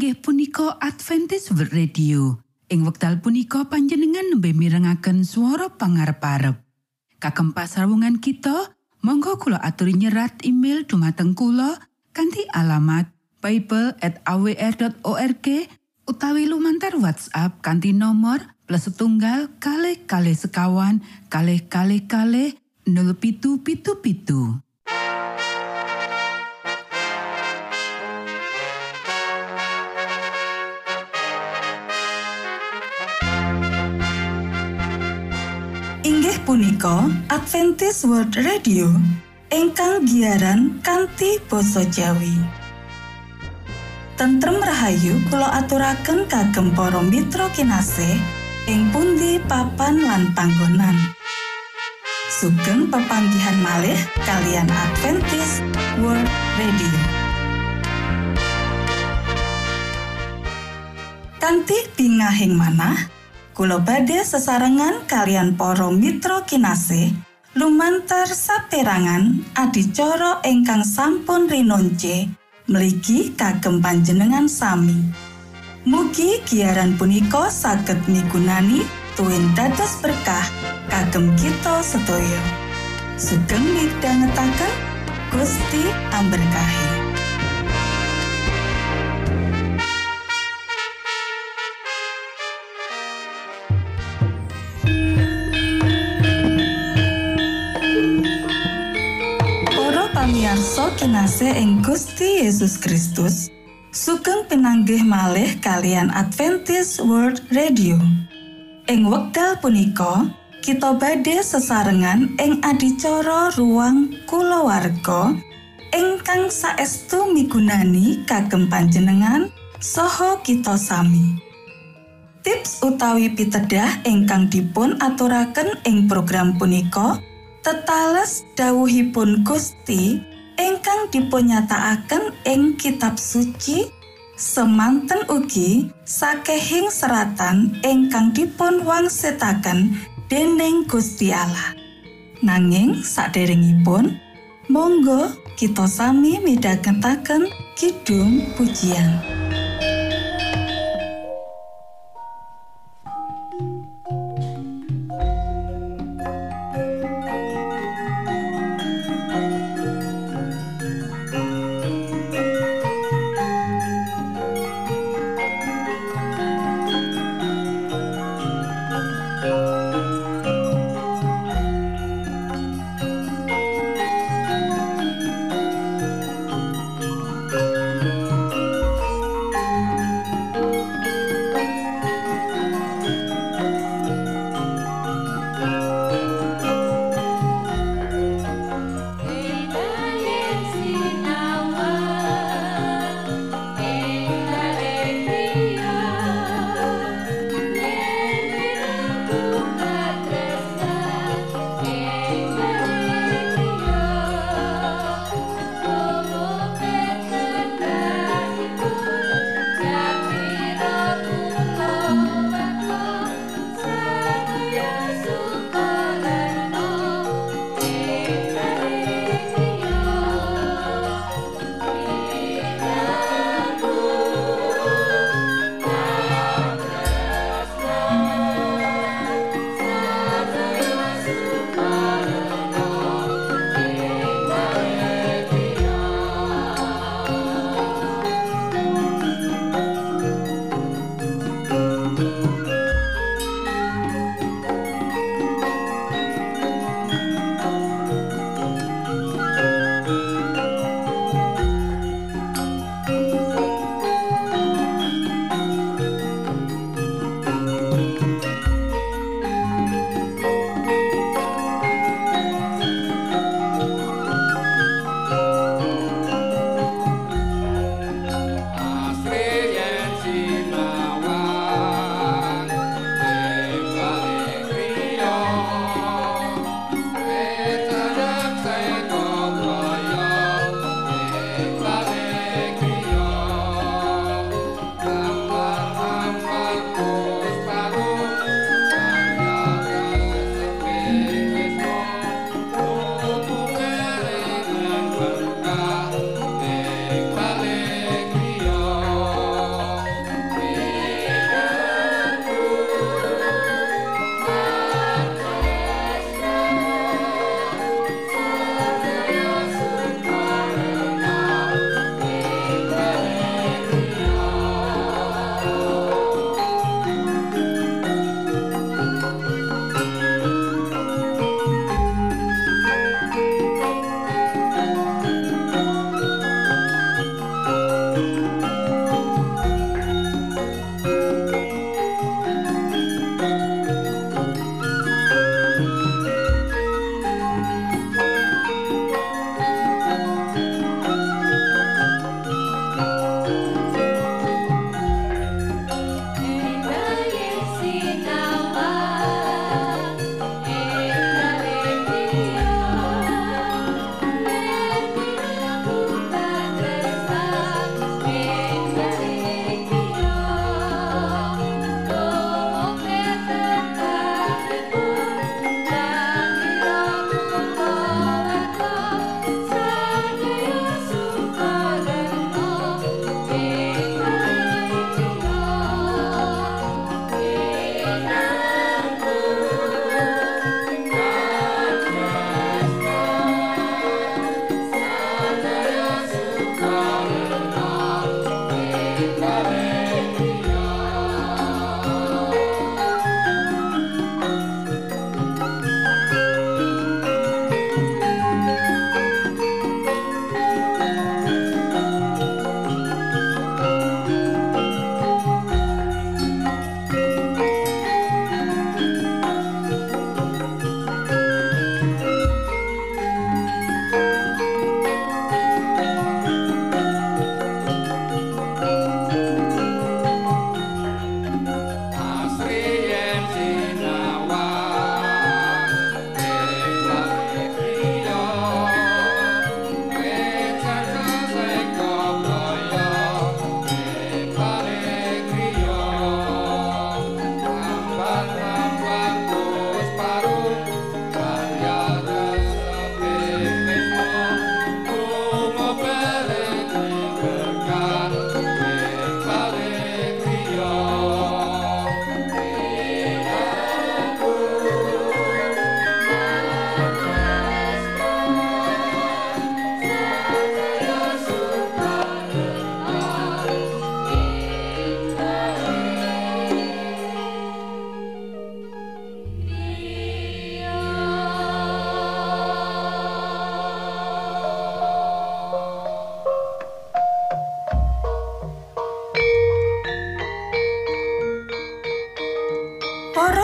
inggih punika Adventist World Radio. Ing wekdal punika panjenengan nembe mirengaken swara pangarep-arep. Kagem pasrawungan kita, monggo kula aturi nyerat email dumateng kula kanthi alamat bible@awr.org utawi lumantar WhatsApp kanthi nomor +1 kalih sekawan kalih 0777. Inggih punika Adventist World Radio ingkang giaran kanthi basa Jawi. Tentrem rahayu kula aturaken kagem para mitra kinasih ing pundi papan lan panggonan. Sugeng pepanggihan malih kalian Adventist World Radio. Kanthi bingahing manah kula badhe sesarengan kalian para mitra kinasih lumantar saperangan adicara ingkang sampun rinonce mligi kagem panjenengan sami. Mugi giaran punika saged migunani tuwin dados berkah kagem kita sedaya. Sugeng midhangetaken Gusti amberkahi. Pamirsa kinasih ing Gusti Yesus Kristus, sugeng pinanggih malih kalian Adventist World Radio. Ing wekdal punika, kita badhe sesarengan ing adicara ruang kulawarga ingkang saestu migunani kagem panjenengan saha kita sami. Tips utawi pitedah ingkang dipun aturaken ing program punika tetales dawuhipun Gusti ingkang dipunyatakaken ing kitab suci semanten ugi sakehing seratan ingkang dipun wangsitaken dening Gusti Allah. Nanging saderengipun monggo kita sami midhangetaken kidung pujian.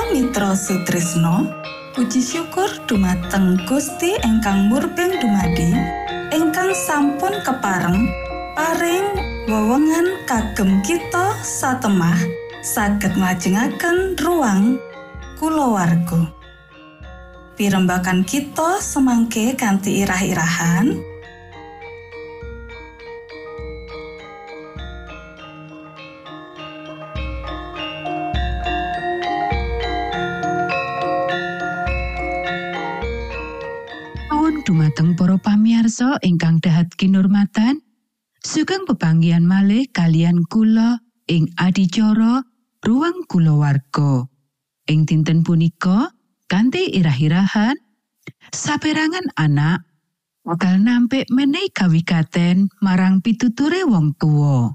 Mitra Sutrisno, puji syukur dumateng Gusti ingkang murbeng dumadi, ingkang sampun kepareng paring wewengan kagem kita satemah saged nglajengaken ruang kulawarga. Pirembagan kita semangke kanthi irah-irahan. Dumateng para pamirsa ingkang dahat kinurmatan, sugeng pepanggihan malih kalian kula ing adicara ruang kulawarga. Ing dinten punika kanthi irah-irahan saperangan anak bakal nampik menehi kawigaten marang pituture wong tuwa.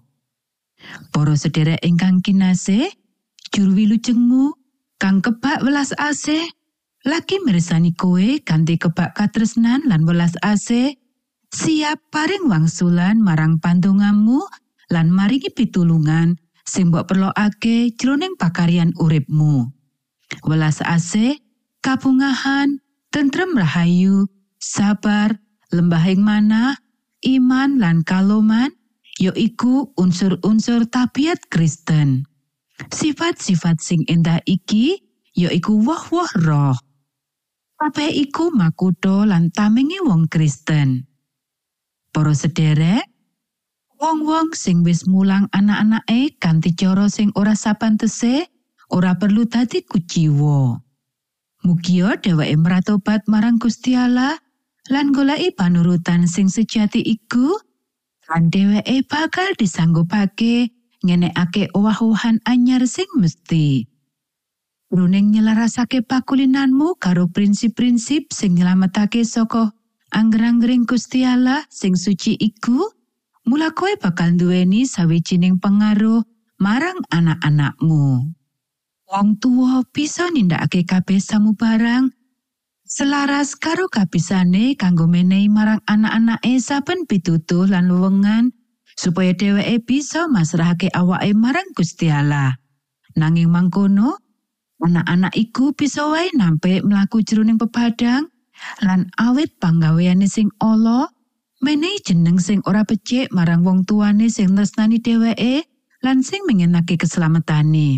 Para sedherek ingkang kinasih, juru wilujengmu kang kebak welas asih lagi mirsani kowe kanthi kebak katresnan lan welas asih, siap paring wangsulan marang pandongamu lan maringi pitulungan sing mbok perlokake jroning pakaryan uripmu. Welas asih, kabungahan, tentrem rahayu, sabar, lembahing manah, iman lan kaloman, yaiku unsur-unsur tabiat Kristen. Sifat-sifat sing endah iki yaiku woh-woh roh. Kabeh iku makutha lan tamingi wong Kristen. Para sederek, wong-wong sing wis mulang anak-anake kanthi cara sing ora sapantese, ora perlu dadi kuciwa. Mugia dheweke mratobat marang Gusti Allah lan goleki panurutan sing sejati iku, lan dheweke bakal disanggupake ngenekake owah-owahan anyar sing mesti. Runing nyelarasake pakulinanmu karo prinsip-prinsip sing nyelametake saka angger-anggering Gusti Allah sing suci iku, mula kowe bakal duweni sawijining pengaruh marang anak-anakmu. Wong tuwa bisa nindakake kabeh samubarang selaras karo kabisane kanggo menehi marang anak-anake saben pitutuh lan wewengan supaya dheweke bisa masrahake awake marang Gusti Allah. Nanging mangkono, anak-anak iku bisa wae nampik mlaku jroning pepadang lan awit panggaweane sing ala menehi jeneng sing ora becik marang wong tuane sing tresnani dheweke lan sing mengenake keslametane.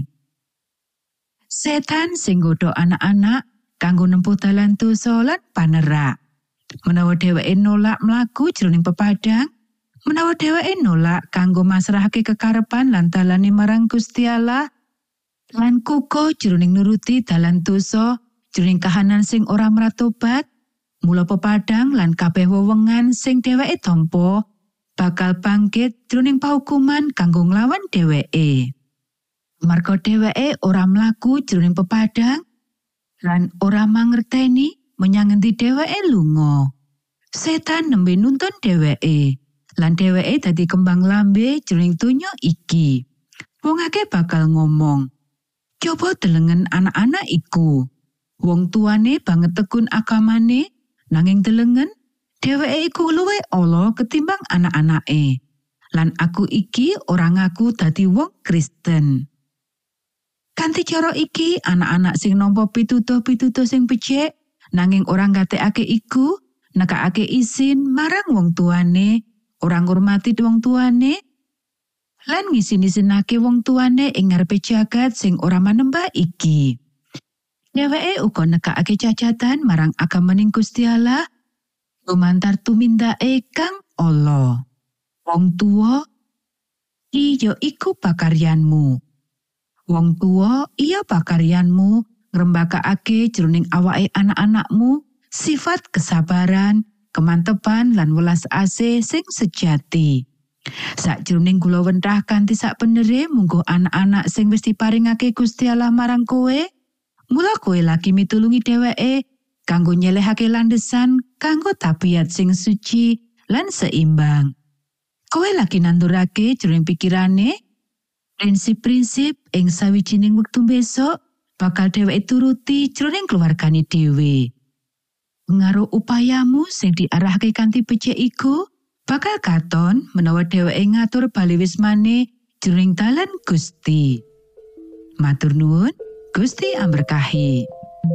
Setan sing nggodha anak-anak kanggo nempuh dalan dosa lan panerak. Menawa dheweke nolak mlaku jroning pepadang, menawa dheweke nolak kanggo masrahake kekarepan lan dalane marang Gusti Allah, lan kuko jroning nuruti dalan dosa jroning kahanan sing ora mratobat, mula pepadang lan kabeh wewengan sing dheweke tampa bakal bangkit jroning pahukuman kanggo nglawan dheweke. Marga dheweke ora mlaku jroning pepadang lan ora mangerteni menyang endi dheweke lunga. Setan nembe nuntun dheweke lan dheweke dadi kembang lambe jroning donya iki. Wong akeh bakal ngomong, coba delengen anak-anak iku. Wong tuane banget tekun agamane, nanging delengen dheweke iku luwih ala ketimbang anak-anake. Lan aku iki ora ngaku dadi wong Kristen. Kanthi cara iki, anak-anak sing nampa pitutuh-pitutuh sing becik, nanging ora ngatekake iku, nekakake isin marang wong tuane, ora ngurmati wong tuane, lan ngisin-isinake wong tuane ing ngarepe jagat sing ora manembah iki. Dheweke uga nekakake cacatan marang agamaning Gusti Allah lumantar tumindake kang ala. Wong tuwa iya iku pakaryanmu. Wong tuwa iya pakaryanmu ngrembakakake jroning awake anak-anakmu sifat kesabaran, kemantepan lan welas asih sing sejati. Sakjroning kula wentah kanthi sak penere munggo anak-anak sing wis diparingake Gusti Allah marang kowe, mula kowe lagi mitulungi dheweke kanggo nyelehake landesan kanggo tabiat sing suci lan seimbang. Kowe lagi nandurake jroning pikirane prinsip-prinsip ing sawijining wektu besok bakal dheweke turuti jroning keluargane dhewe. Pengaruh upayamu sing diarahke kanthi becik iku bakal katon menawa dheweke ngatur bali wismane jroning dalan Gusti. Matur nuwun, Gusti amberkahi.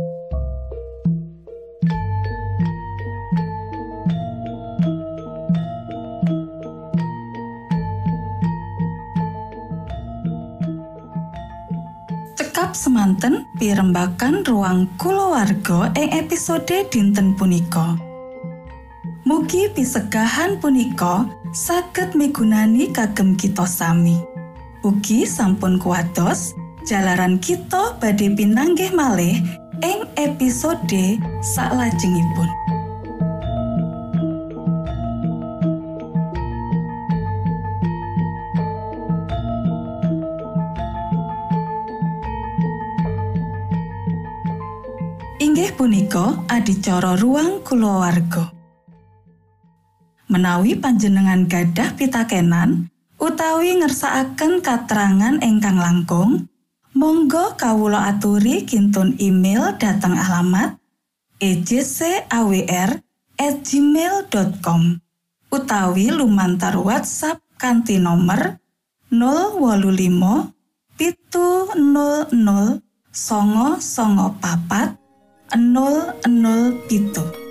Cekap semanten pirembagan ruang kulawarga ing episode dinten punika. Mugi pisegahan punika saged migunani kagem kita sami. Ugi sampun kuwados jalaran kita badhe pinanggih malih ing episode salajengipun. Inggih punika adicara ruang kulawarga. Menawi panjenengan gadah pitakenan utawi ngersakaken katerangan ingkang langkung, monggo kawula aturi kintun email dhateng alamat ejcawr@gmail.com utawi lumantar WhatsApp kanthi nomor 085 700 994 007.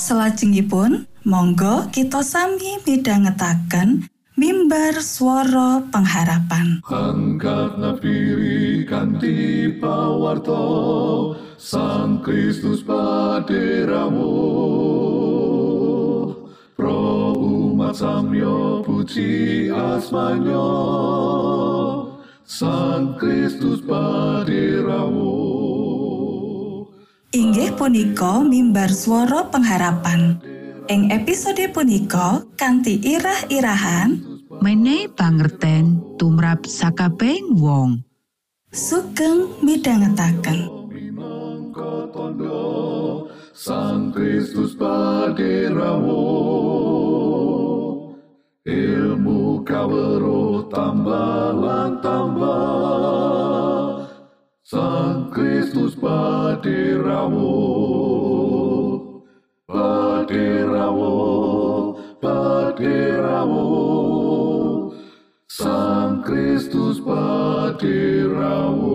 Salajengipun, monggo kita sami midhangetaken mimbar swara pengharapan. Angkat nafiri kanthi pawarta Sang Kristus paderamu. Pro umat samyo puji asmanyo Sang Kristus paderamu. Inggih punika mimbar swara pengharapan. Ing episode punika kanthi irah-irahan Menehi pangerten tumrap sakabehing wong. sugeng midhangetaken. Minangka tandha Sang Kristus paderamu. Ilmu kawruh tambah lan tambah Sang Kristus paderamu. Paderamu, paderamu Sang Kristus paderamu.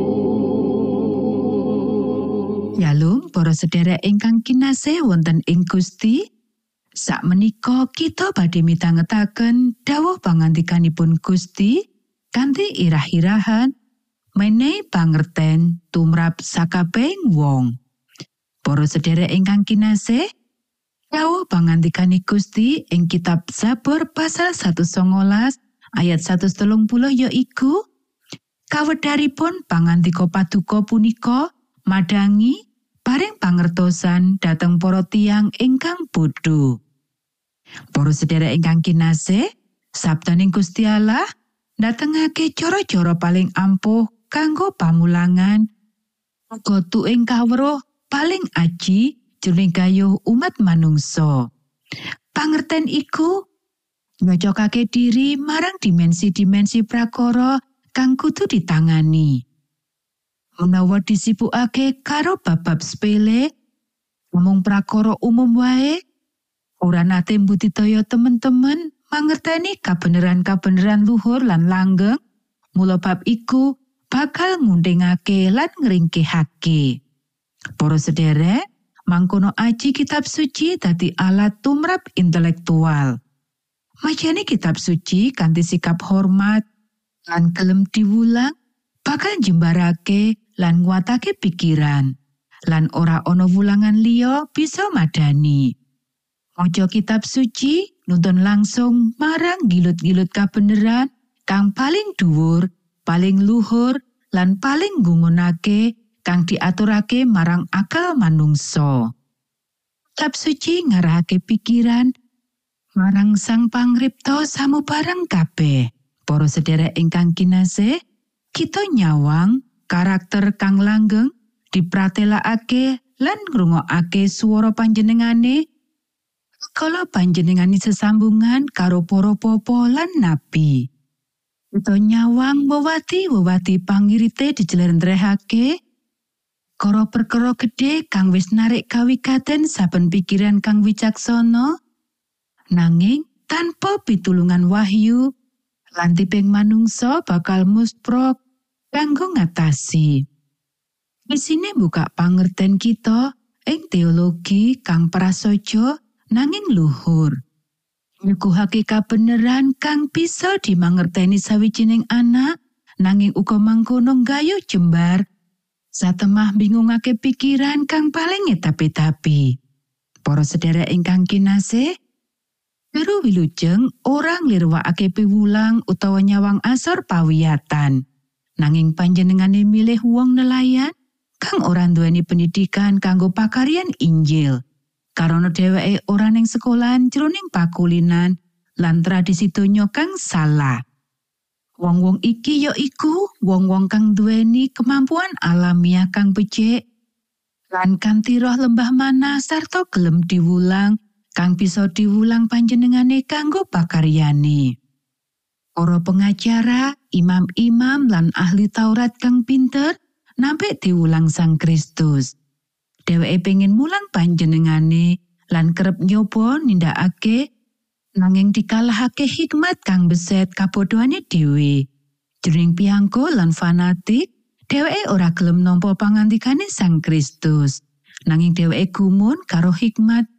Yalung para sedherek ingkang kinasih wonten ing Gusti, sakmenika kita badhe mitangetaken dawuh pangandikanipun Gusti kanthi irah-irahan menehi pangerten tumrap sakabehing wong. Para sedherek ingkang kinasih, dawuh pangandikane Gusti ing kitab Zabur pasal 119 ayat 130 yaiku kawedaripun pangandika paduka punika madangi paring pangertosan dhateng para tiyang ingkang bodho. Para sedherek ingkang kinasih, sabdaning Gusti Allah ndatengake cara-cara paling ampuh kanggo pamulangan gotu ing kawruh paling aji jroning gayuh umat manungsa. Pangerten iku nyocokake diri marang dimensi-dimensi prakara kang kudu ditangani. Menawa disibukake karo bab-bab sepele, mung prakara umum wae, ora nate mbudidaya temen-temen mangerteni kabeneran-kabeneran luhur lan langgeng, mula bab iku bakal ngundhengake lan ngringkehake. Para sedherek, mangkono aji kitab suci dadi alat tumrap intelektual. Majane kitab suci kanthi sikap hormat lan gelem diwulang bakal njembarake lan nguatake pikiran, lan ora ana wulangan liya bisa madani. Maca kitab suci nuntun langsung marang gilut-gilut kabeneran kang paling dhuwur, paling luhur, lan paling nggungunake kang diaturake marang akal manungsa. Kitab suci ngarahake pikiran marang Sang Pangripta samubarang kabeh. Para sedherek ingkang kinasih, kita nyawang karakter kang langgeng dipratelakake lan ngrungokake swara panjenengane kala panjenengane sesambungan karo para papa lan nabi. Kita nyawang wewati-wewati pangirite dijelentrehake karo perkara gedhe kang wis narik kawigaten saben pikiran kang wicaksana, nanging tanpa pitulungan wahyu lan tiping manungsa bakal musprok kanggo ngatasi. Isine buka pangerten kita ing teologi kang prasaja nanging luhur. Nyuguhake kabeneran kang bisa dimangerteni sawijining anak nanging uga mangkono gayuh jembar satemah bingungake pikiran kang paling etapi-tapi. Para sedherek ingkang kinasih, Juru wilujeng ora nglirwakake piwulang utawa nyawang asor pawiyatan. Nanging panjenengane milih wong nelayan kang ora nduweni pendidikan kanggo pakaryan Injil. Karana dheweke ora ning sekolahan jroning pakulinan lan tradisi donya kang salah. Wong-wong iki yaiku wong-wong kang duweni kemampuan alamiah kang becik lan kanthi roh lembah manah sarta gelem diwulang kang bisa diwulang panjenengane kanggo pakaryane. Para pengacara, imam-imam lan ahli Taurat kang pinter nampik diwulang Sang Kristus. Dheweke pengin mulang panjenengane lan kerep nyoba nindakake nanging dikalahake hikmat kang beset kabodohane dhewe. Jroning piyangko lan fanatik, dheweke ora gelem nampa pangandikane Sang Kristus. Nanging dheweke gumun karo hikmat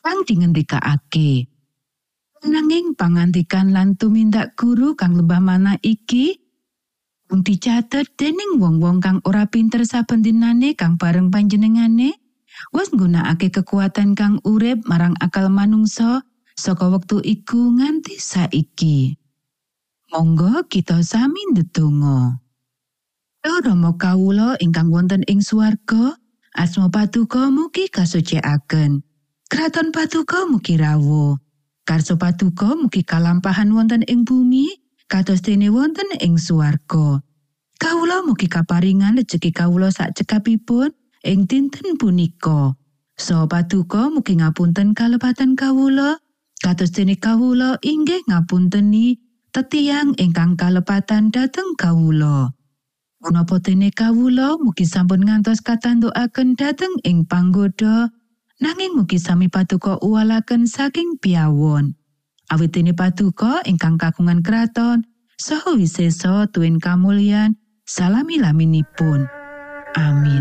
kang dingendikake. Nanging pangandikan lan tumindak guru kang lembah manah iki mung dicatet dening wong-wong kang ora pinter saben dinane kang bareng panjenengane wis nggunakake kekuatan kang urip marang akal manungsa saka wektu iku nganti saiki. Monggo kita sami ndedonga. Rama kawula ingkang wonten ing swarga, asma Patuko mugi kasucikaken. Kraton Patuko mugi rawuh. Karso Patuko mugi kalampahan wonten ing bumi, kados dene wonten ing swarga. Kawula mugi kaparingan rejeki kawula sak cekapipun ing dinten punika. So Patuko mugi ngapunten kalepatan kawula, kados dene kawula inggih ngapunteni tetiang ingkang kalepatan dhateng kawula. Punapa dene kawula mugi sampun ngantos katandukaken dhateng ing panggoda, nanging mugi sami Patuko uwalaken saking piyawon. Awit dene Patuko ingkang kagungan kraton saha wisesa tuwin kamulyan salami-laminipun. Amin.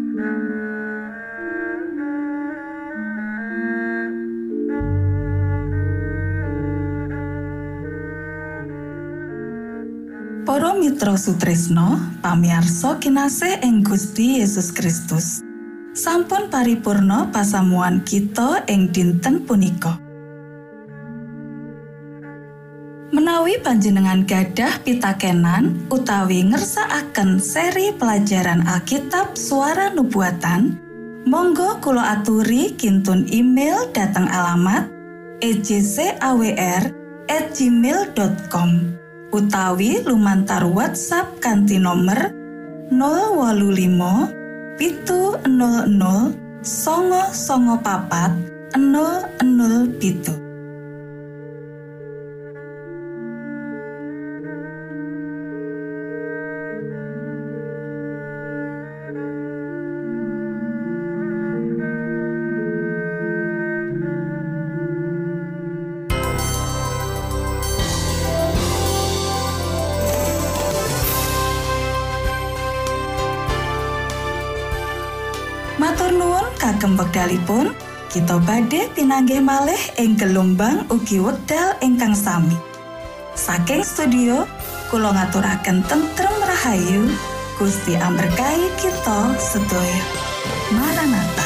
Para mitra sutresna, pamiarsa kinasih ing Gusti Yesus Kristus. Sampun paripurna pasamuan kita ing dinten punika. Menawi panjenengan gadah pitakenan utawi ngersakaken seri pelajaran Alkitab Suara Nubuatan, monggo kula aturi kintun email dhateng alamat ejcawr@gmail.com utawi lumantar WhatsApp kanthi nomor 085 700 994 007. Matur nuwun kagem wekdalipun, kita badhe pinanggih malih ing gelombang ugi wekdal ingkang sami. Saking studio, kula ngaturaken tentrem rahayu, Gusti amberkahi kita sedaya. Maranatha.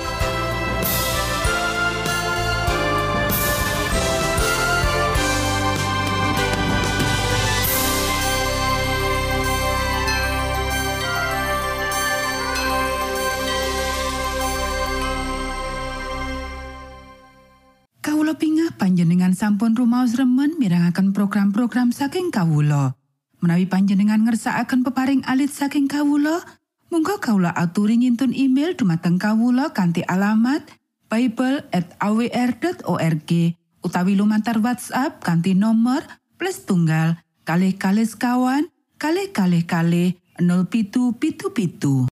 Kawula pingah panjenengan sampun rumaos remen mirengaken program-program saking kawula. Menawi panjenengan ngersakaken peparing alit saking kawula, monggo kawula aturi ngintun email dumateng kawula kanthi alamat bible@awr.org utawi lumantar WhatsApp kanthi nomor +1 kalih kalih sekawan kalih kalih kalih 0777.